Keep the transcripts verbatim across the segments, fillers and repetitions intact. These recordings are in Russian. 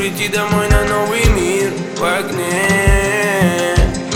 прийти домой на новый мир в огне.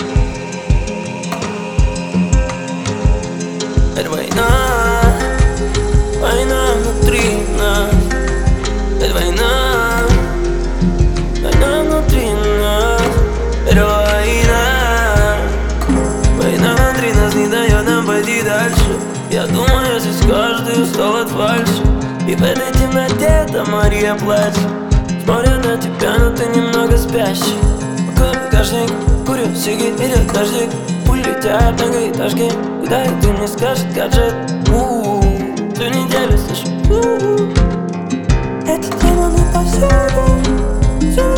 Это война, война внутри нас. Это война, война внутри нас. Это война, война внутри нас не дает нам пойти дальше. Я думаю, здесь каждый устал от фальши, и в этой темноте это Мария плачет. Смотрю на тебя, но ты немного спящий. Пока багажник, курю сигарет, дождик. Пули летят многоэтажки, куда и ты мне скажет гаджет. У-у-у, всю неделю слышу у-у-у. Эти демоны повсюду, всюду.